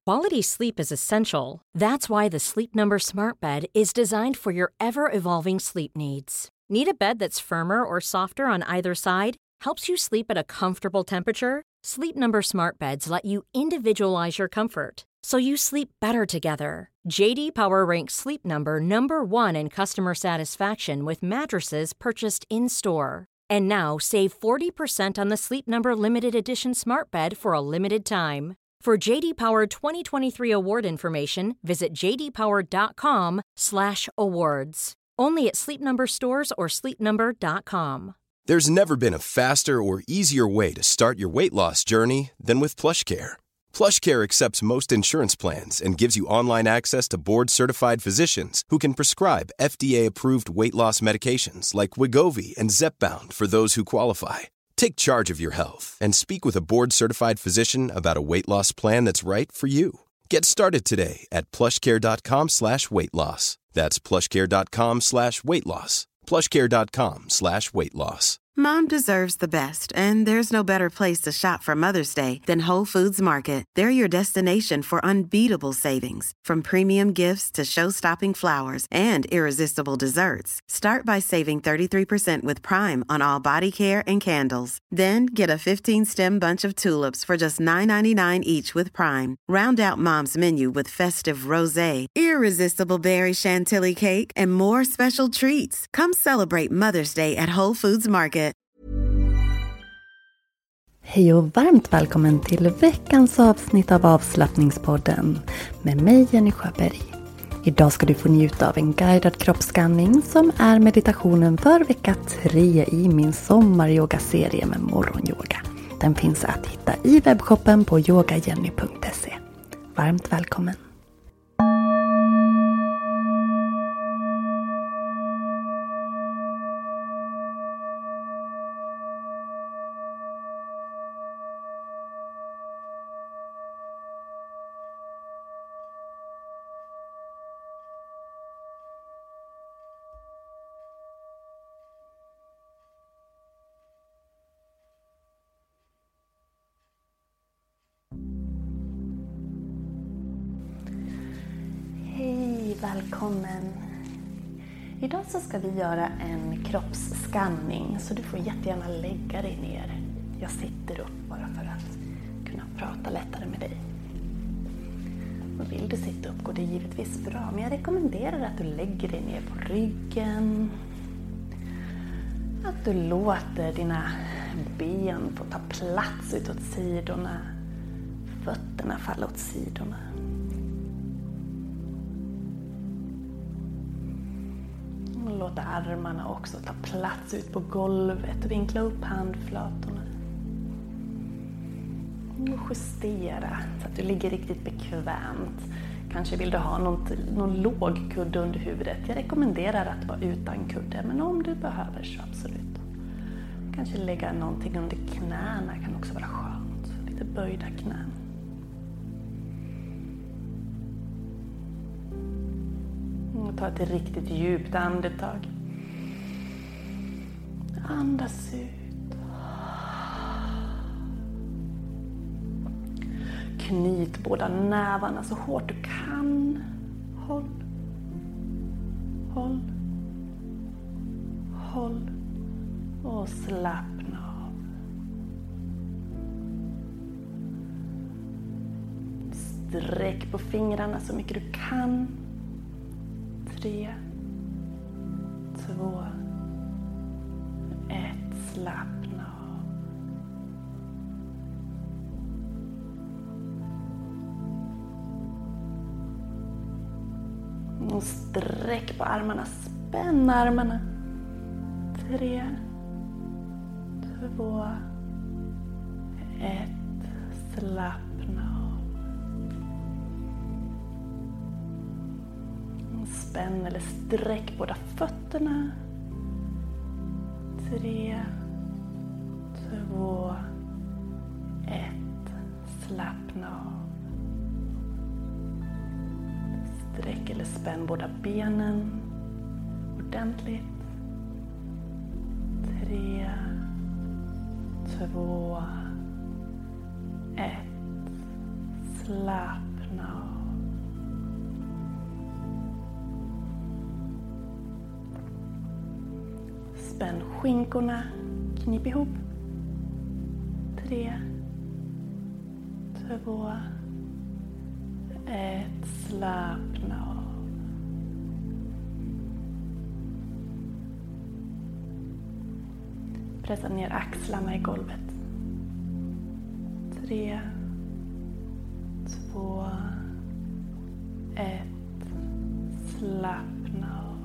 Quality sleep is essential. That's why the Sleep Number Smart Bed is designed for your ever-evolving sleep needs. Need a bed that's firmer or softer on either side? Helps you sleep at a comfortable temperature? Sleep Number Smart Beds let you individualize your comfort, so you sleep better together. JD Power ranks Sleep Number number 1 in customer satisfaction with mattresses purchased in-store. And now, save 40% on the Sleep Number Limited Edition Smart Bed for a limited time. For JD Power 2023 award information, visit jdpower.com/awards. Only at Sleep Number stores or sleepnumber.com. There's never been a faster or easier way to start your weight loss journey than with PlushCare. PlushCare accepts most insurance plans and gives you online access to board-certified physicians who can prescribe FDA-approved weight loss medications like Wegovy and Zepbound for those who qualify. Take charge of your health and speak with a board-certified physician about a weight loss plan that's right for you. Get started today at plushcare.com/weightloss. That's plushcare.com/weightloss. plushcare.com/weightloss. Mom deserves the best, and there's no better place to shop for Mother's Day than Whole Foods Market. They're your destination for unbeatable savings, from premium gifts to show-stopping flowers and irresistible desserts. Start by saving 33% with Prime on all body care and candles. Then get a 15-stem bunch of tulips for just $9.99 each with Prime. Round out Mom's menu with festive rosé, irresistible berry chantilly cake, and more special treats. Come celebrate Mother's Day at Whole Foods Market. Hej och varmt välkommen till veckans avsnitt av Avslappningspodden med mig Jenny Sjöberg. Idag ska du få njuta av en guidad kroppsskanning som är meditationen för vecka 3 i min sommaryogaserie med morgonyoga. Den finns att hitta i webbshoppen på yogajenny.se. Varmt välkommen! Välkommen! Idag så ska vi göra en kroppsskanning, så du får jättegärna lägga dig ner. Jag sitter upp bara för att kunna prata lättare med dig. Och vill du sitta upp går det givetvis bra, men jag rekommenderar att du lägger dig ner på ryggen. Att du låter dina ben få ta plats utåt sidorna, fötterna falla åt sidorna. Låt armarna också ta plats ut på golvet. Vinkla upp handflatorna. Och justera så att du ligger riktigt bekvämt. Kanske vill du ha någon låg kudde under huvudet. Jag rekommenderar att vara utan kudde, men om du behöver så absolut. Kanske lägga någonting under knäna kan också vara skönt. Lite böjda knän. Ta ett riktigt djupt andetag. Andas ut. Knyt båda nävarna så hårt du kan. Håll. Håll. Håll. Och slappna av. Sträck på fingrarna så mycket du kan. 3, 2, 1, slappna av. Och sträck på armarna, spänn armarna. 3, 2, 1, slappna av. Spänn eller sträck båda fötterna. 3, 2, 1. Slappna av. Sträck eller spänn båda benen ordentligt. 3, 2, 1. Slappna av. Slappna av. Spänn skinkorna, knip ihop. 3, 2, 1, slappna av. Pressa ner axlarna i golvet. 3, 2, 1, slappna av.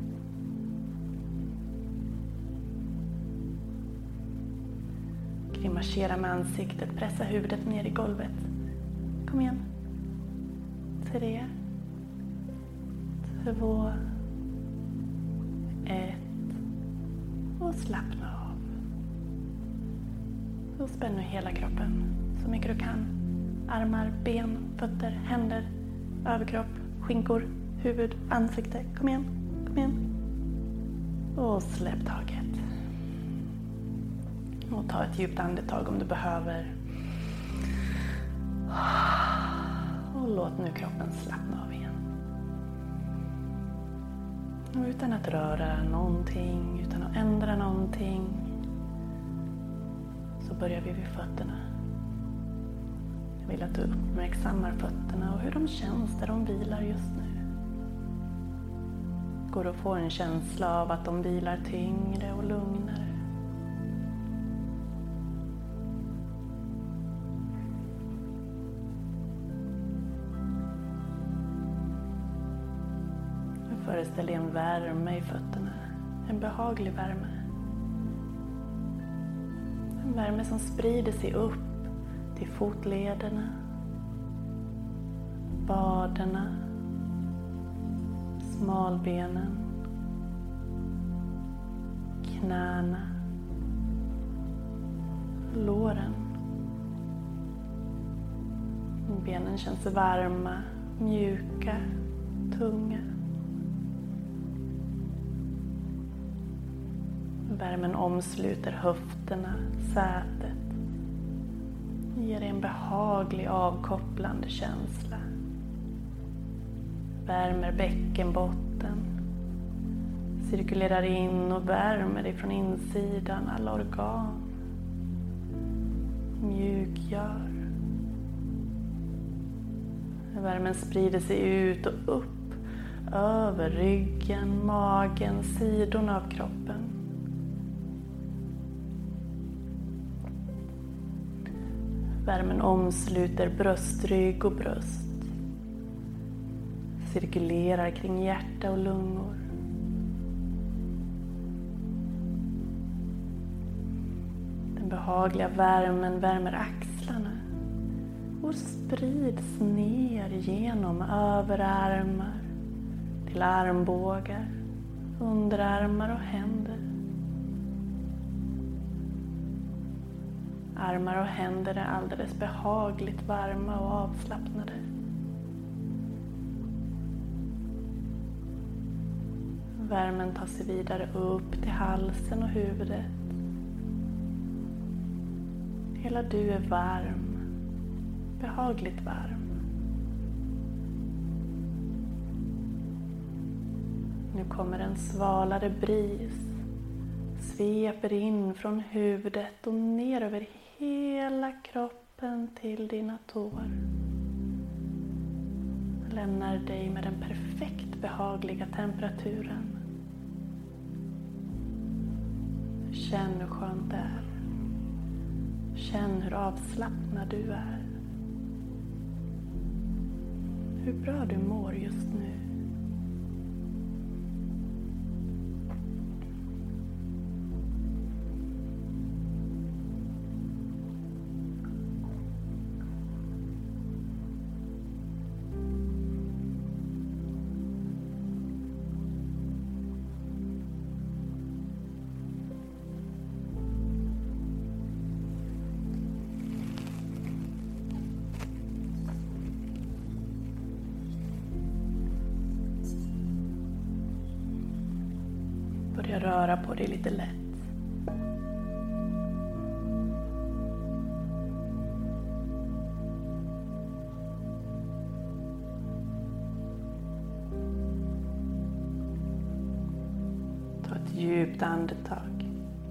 Grimasera med ansiktet, pressa huvudet ner i golvet. Kom igen. 3, 2, 1 och slappna av. Och spänn nu hela kroppen så mycket du kan. Armar, ben, fötter, händer, överkropp, skinkor, huvud, ansikte. Kom igen, kom igen. Och släpp taget. Och ta ett djupt andetag om du behöver. Och låt nu kroppen slappna av igen. Och utan att röra någonting, utan att ändra någonting, så börjar vi vid fötterna. Jag vill att du uppmärksammar fötterna och hur de känns där de vilar just nu. Går du att få en känsla av att de vilar tyngre och lugnare? Föreställ dig en värme i fötterna, en behaglig värme. En värme som sprider sig upp till fotlederna, vaderna, smalbenen, knäna, låren. Benen känns varma, mjuka, tunga. Värmen omsluter höfterna, sätet. Ger dig en behaglig avkopplande känsla. Värmer bäckenbotten. Cirkulerar in och värmer dig från insidan, alla organ. Mjukgör. Värmen sprider sig ut och upp. Över ryggen, magen, sidorna av kroppen. Värmen omsluter bröstrygg och bröst. Cirkulerar kring hjärta och lungor. Den behagliga värmen värmer axlarna och sprids ner genom överarmar till armbågar, underarmar och händer. Armar och händer är alldeles behagligt varma och avslappnade. Värmen tar sig vidare upp till halsen och huvudet. Hela du är varm, behagligt varm. Nu kommer en svalare bris. Sveper in från huvudet och ner över hela kroppen till dina tår. Lämnar dig med den perfekt behagliga temperaturen. Känn hur skönt det är. Känn hur avslappnad du är. Hur bra du mår just nu. Börja röra på dig lite lätt. Ta ett djupt andetag.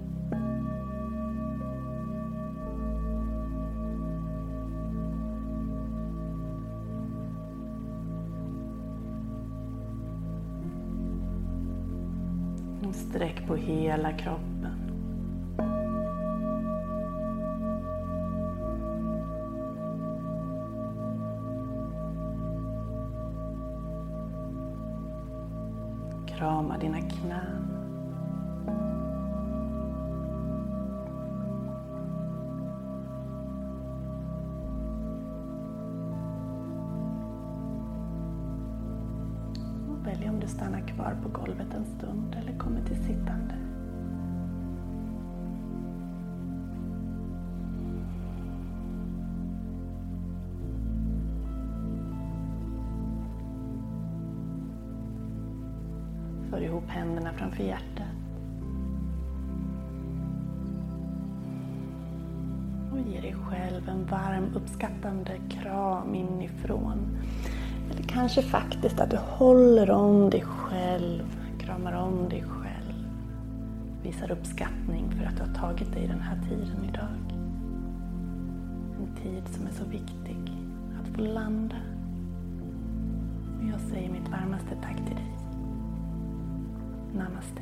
Sträck på hela kroppen. Krama dina knän. Välj om du stannar kvar på golvet en stund eller kommer till sittande. För ihop händerna framför hjärtat. Och ge dig själv en varm, uppskattande kram inifrån. Eller kanske faktiskt att du håller om dig själv, kramar om dig själv. Visar uppskattning för att du har tagit dig den här tiden idag. En tid som är så viktig att få landa. Och jag säger mitt varmaste tack till dig. Namaste.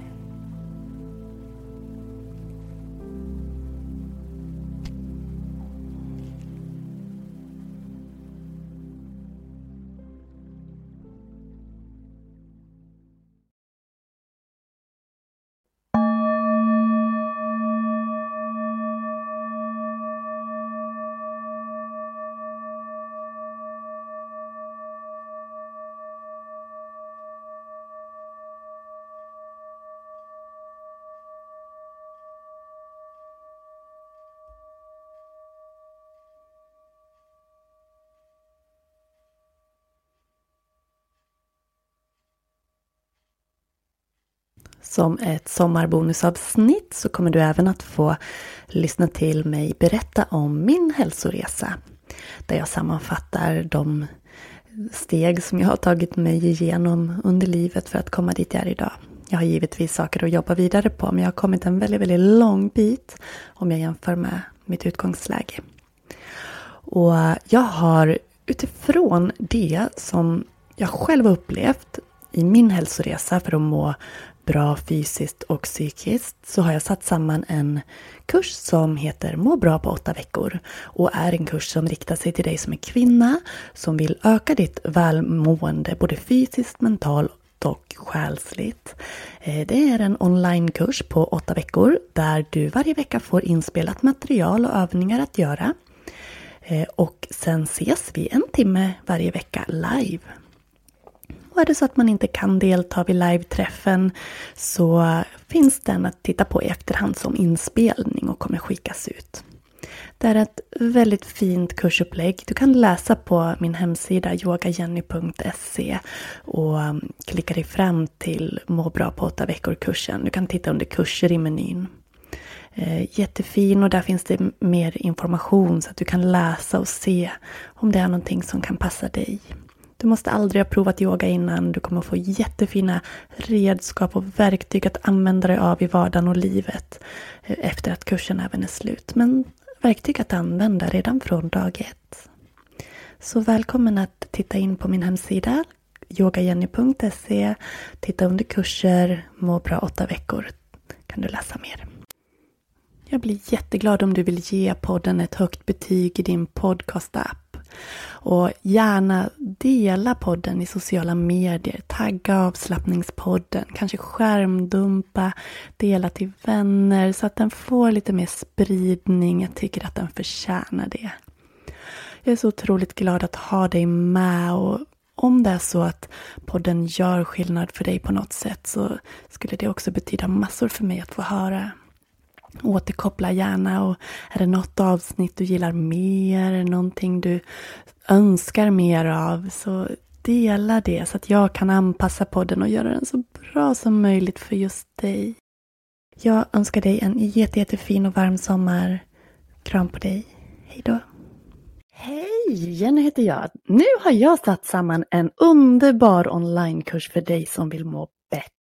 Som ett sommarbonusavsnitt så kommer du även att få lyssna till mig berätta om min hälsoresa. Där jag sammanfattar de steg som jag har tagit mig igenom under livet för att komma dit jag är idag. Jag har givetvis saker att jobba vidare på, men jag har kommit en väldigt, väldigt lång bit om jag jämför med mitt utgångsläge. Och jag har utifrån det som jag själv har upplevt i min hälsoresa för att må bra fysiskt och psykiskt, så har jag satt samman en kurs som heter Må bra på 8 veckor och är en kurs som riktar sig till dig som är kvinna som vill öka ditt välmående både fysiskt, mentalt och själsligt. Det är en onlinekurs på 8 veckor där du varje vecka får inspelat material och övningar att göra. Och sen ses vi 1 timme varje vecka live. Och är det så att man inte kan delta vid live-träffen så finns den att titta på i efterhand som inspelning och kommer skickas ut. Det är ett väldigt fint kursupplägg. Du kan läsa på min hemsida yogajenny.se och klicka dig fram till Må bra på 8 veckor-kursen. Du kan titta under kurser i menyn. Jättefin, och där finns det mer information så att du kan läsa och se om det är någonting som kan passa dig. Du måste aldrig ha provat yoga innan. Du kommer få jättefina redskap och verktyg att använda dig av i vardagen och livet efter att kursen även är slut. Men verktyg att använda redan från dag 1. Så välkommen att titta in på min hemsida yogajenny.se. Titta under kurser, Må bra 8 veckor. Kan du läsa mer. Jag blir jätteglad om du vill ge podden ett högt betyg i din podcast-app. Och gärna dela podden i sociala medier. Tagga avslappningspodden. Kanske skärmdumpa. Dela till vänner så att den får lite mer spridning. Jag tycker att den förtjänar det. Jag är så otroligt glad att ha dig med. Och om det är så att podden gör skillnad för dig på något sätt så skulle det också betyda massor för mig att få höra. Återkoppla gärna, och är det något avsnitt du gillar mer, någonting du önskar mer av, så dela det så att jag kan anpassa podden och göra den så bra som möjligt för just dig. Jag önskar dig en jättefin och varm sommar. Kram på dig. Hej då. Hej, Jenny heter jag. Nu har jag satt samman en underbar onlinekurs för dig som vill må bättre.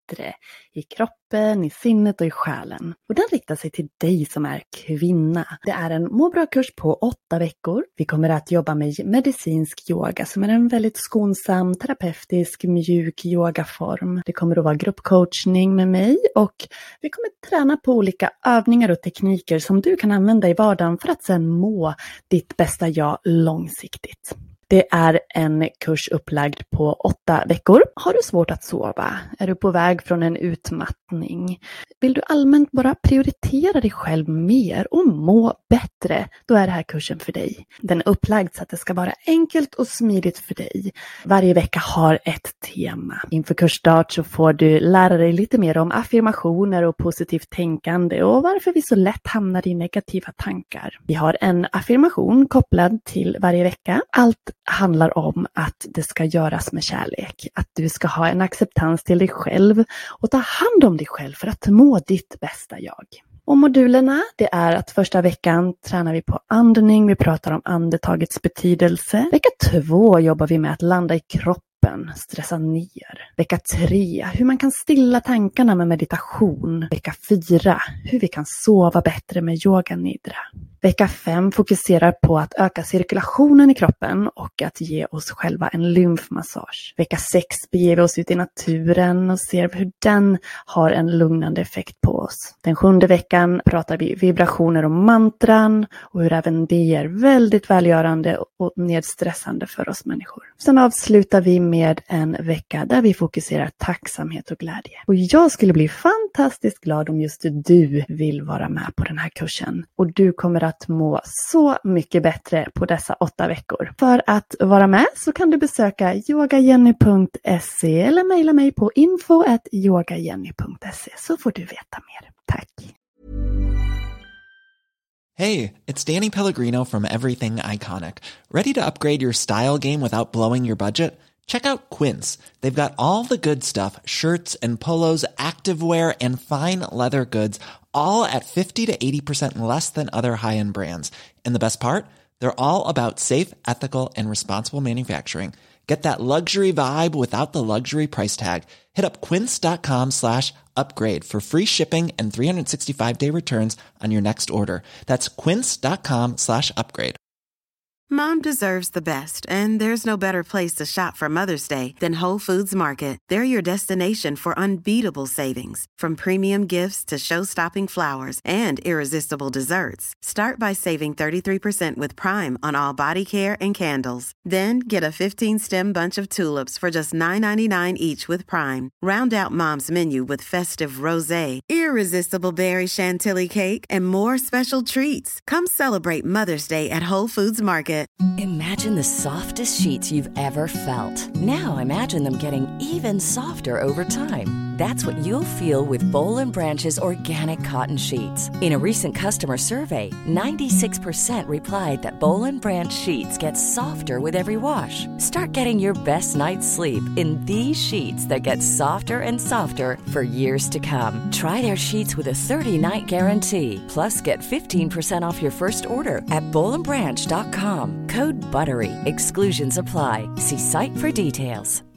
bättre i kroppen, i sinnet och i själen. Och den riktar sig till dig som är kvinna. Det är en må bra-kurs på 8 veckor. Vi kommer att jobba med medicinsk yoga som är en väldigt skonsam, terapeutisk, mjuk yogaform. Det kommer att vara gruppcoachning med mig och vi kommer träna på olika övningar och tekniker som du kan använda i vardagen för att sedan må ditt bästa jag långsiktigt. Det är en kurs upplagd på 8 veckor. Har du svårt att sova? Är du på väg från en utmattning? Vill du allmänt bara prioritera dig själv mer och må bättre? Då är det här kursen för dig. Den är upplagd så att det ska vara enkelt och smidigt för dig. Varje vecka har ett tema. Inför kursstart så får du lära dig lite mer om affirmationer och positivt tänkande och varför vi så lätt hamnar i negativa tankar. Vi har en affirmation kopplad till varje vecka. Allt handlar om att det ska göras med kärlek. Att du ska ha en acceptans till dig själv och ta hand om dig själv för att må ditt bästa jag. Och modulerna, det är att första veckan tränar vi på andning. Vi pratar om andetagets betydelse. Vecka 2 jobbar vi med att landa i kroppen, stressa ner. Vecka 3, hur man kan stilla tankarna med meditation. Vecka 4, hur vi kan sova bättre med yoga nidra. Vecka 5 fokuserar på att öka cirkulationen i kroppen och att ge oss själva en lymfmassage. Vecka 6 beger vi oss ut i naturen och ser hur den har en lugnande effekt på oss. Den 7:e veckan pratar vi vibrationer och mantran och hur även det är väldigt välgörande och nedstressande för oss människor. Sen avslutar vi med en vecka där vi fokuserar tacksamhet och glädje. Och jag skulle bli fantastiskt glad om just du vill vara med på den här kursen. Och du kommer att må så mycket bättre på dessa 8 veckor. För att vara med så kan du besöka yogajenny.se eller mejla mig på info@yogajenny.se så får du veta mer. Tack! Hey, it's Danny Pellegrino from Everything Iconic. Ready to upgrade your style game without blowing your budget? Check out Quince. They've got all the good stuff, shirts and polos, activewear and fine leather goods, all at 50 to 80% less than other high-end brands. And the best part? They're all about safe, ethical and responsible manufacturing. Get that luxury vibe without the luxury price tag. Hit up quince.com/upgrade for free shipping and 365-day returns on your next order. That's quince.com/upgrade. Mom deserves the best, and there's no better place to shop for Mother's Day than Whole Foods Market. They're your destination for unbeatable savings, from premium gifts to show-stopping flowers and irresistible desserts. Start by saving 33% with Prime on all body care and candles. Then get a 15-stem bunch of tulips for just $9.99 each with Prime. Round out Mom's menu with festive rosé, irresistible berry chantilly cake, and more special treats. Come celebrate Mother's Day at Whole Foods Market. Imagine the softest sheets you've ever felt. Now imagine them getting even softer over time. That's what you'll feel with Boll & Branch's organic cotton sheets. In a recent customer survey, 96% replied that Boll & Branch sheets get softer with every wash. Start getting your best night's sleep in these sheets that get softer and softer for years to come. Try their sheets with a 30-night guarantee. Plus, get 15% off your first order at bollandbranch.com. Code BUTTERY. Exclusions apply. See site for details.